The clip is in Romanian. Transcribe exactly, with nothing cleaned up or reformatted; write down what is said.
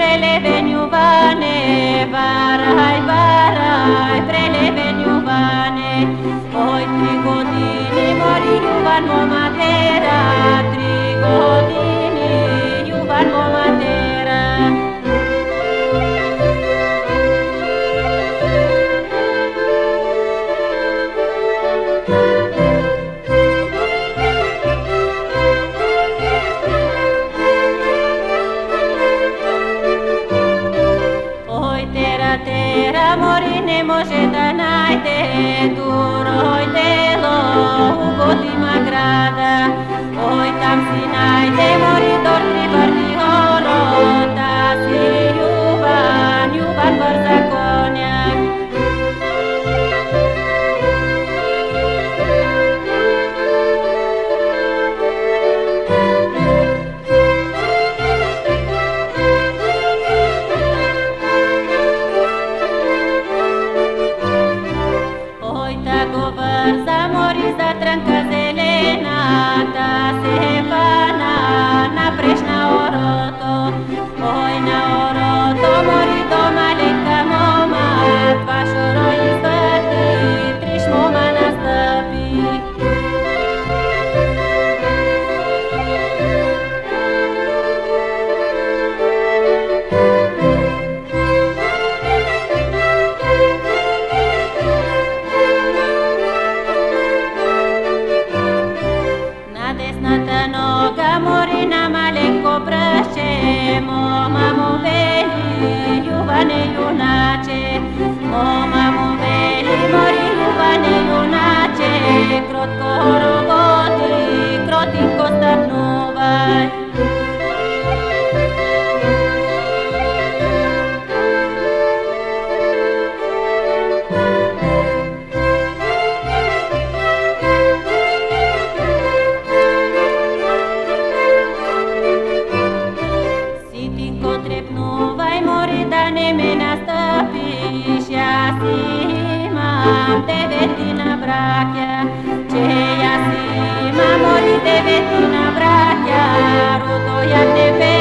preleveniu vane, varai, varai, preleveniu vane. Oi trigodini mori juvan momatera, trigodini juvan momatera. Tera morine može da najde duroj delo u godima grada. Oj tam si najde mori dorni vrni horo, ta si ljuban, ljuban brza konjak. Za trâncă zelena, ta se fana, na preșna oroto. Oi na oroto, mori doma lenka moma, tvașoro izvati, triš moma na stăpi. Noga morina malenko praše, moma mu veli, juvane junače. Moma mu veli, mori juvane junače, krotko rogoti, krotinko stapnuvaj. De vetina brachia, ceea si ma mori de vetina brachia, rudoia de